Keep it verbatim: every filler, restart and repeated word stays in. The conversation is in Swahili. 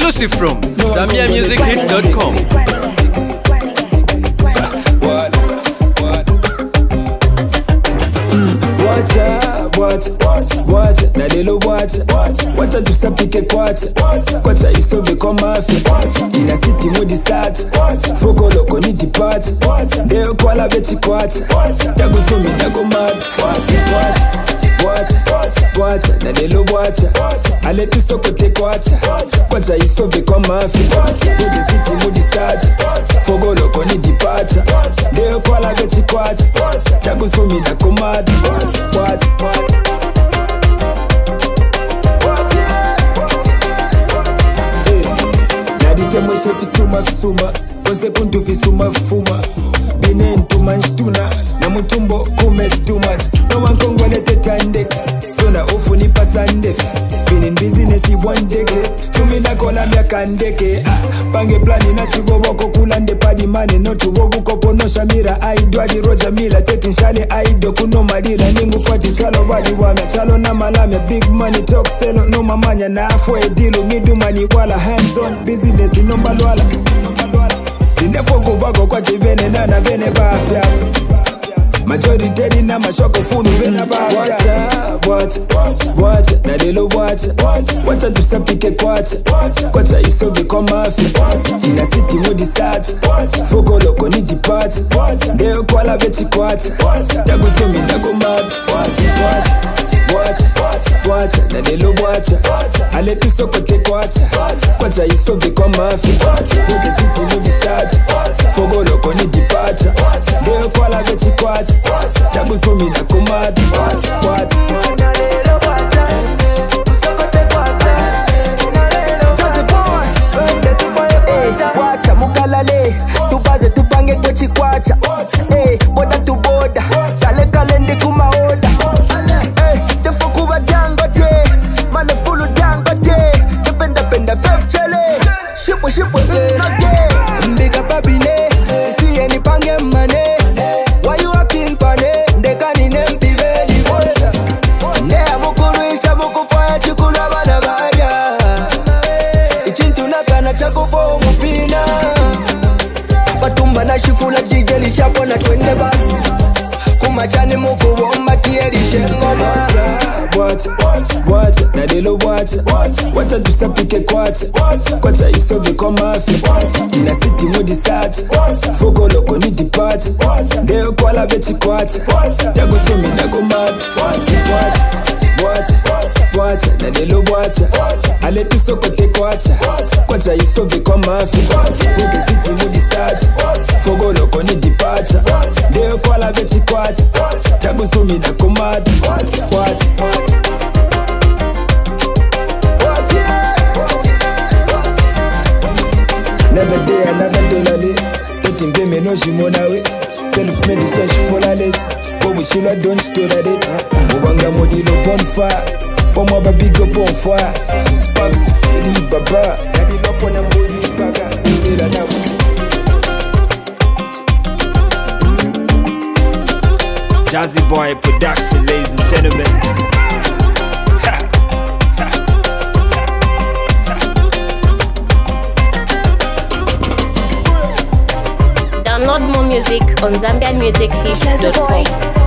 Exclusive from Zambia Music Hits dot com. Watch, watch, watch, na lelo watch, watch tusapike kwacha, kwacha isove kwa mafi, ina city modi sat, foko loko ni depart, deo kwa la beti kwacha, tagu sumi na go mad, watch, watch, watch, watch, na lelo watch, ale tusoko te kwacha, kwacha isove kwa mafi, ina city modi sat, foko loko ni depart, deo kwa la beti kwacha, tagu sumi na go mad, watch, watch, watch. Mwishe fisuma fisuma Kose kuntu fisuma fuma Bine ntuma nshtuna Na mutumbo kume too much No one kongwale tetandek Sona ofu ni pasandek Been in business i one decade Tumina kola mya kandeke ah, Pange plani na chigoboko kulande padi mani No tuwobu kopo no shamira Aido adi roja mila Tetin shale aido kuno madila Ningu fati chalo wadi wame Chalo na malame Big money talk selo No mamanya na afo edilu Midu mani wala hands on Business inomba lwala Sindefogo bako kwa chivene Nana vene kwa afya Majority na mashoko funu vena bafya Watch, watch, watch, na lelo watch Watcha tusapike kwacha Kwacha isove kwa mafi Ina city modi sat Foko loko ni depart Deo kwa la beti kwacha Tagu sumi na go mad Watch, watch, watch, watch, na lelo watch Ale tusoko te kwacha Kwacha isove kwa mafi Ina city modi sat Foko loko ni depart Deo kwa la beti kwacha Tagu sumi na go mad Watch, watch Wacha mukalale tubaze tupange kochi kwacha eh boda tu boda kale kalende kuma oda eh tefu kuba dangote mane fulu dangote dependa penda fef chele shipo shipo note mbiga babine si any pange mane why you acting funny ndekani nempiveli bocha ne amukuruisha mukufanya chikula bana baya ichintu nakana chakufo mupina batumba na shifula jigeli shapo na twende basi kumachane mukubomba tieli shengoma Watch, watch, watch, na lelo watch Watcha tusapike kwacha Kwacha isove kwa mafi Ina city modi sat Foko loko ni depart Deo kwa la beti kwacha Tagu sumi na go mad Watch, watch, watch, watch, na lelo watch Ale tusoko te kwacha Kwacha isove kwa mafi Ina city modi sat Foko loko ni depart Deo kwa la beti kwacha Tagu sumi na go mad Watch, watch, watch Another day, another dollar lay. Taking payment, no shimona way. Self-made search for a less. But we should have done stood at it. Mubanga modilo bonfire. Pomo ba big up on fire. Sparks fili baba. Nadi lopo na modi baga. Ila na muchi. Jazzy Boy Production, ladies and gentlemen. Download more music on Zambian Music Hits dot com.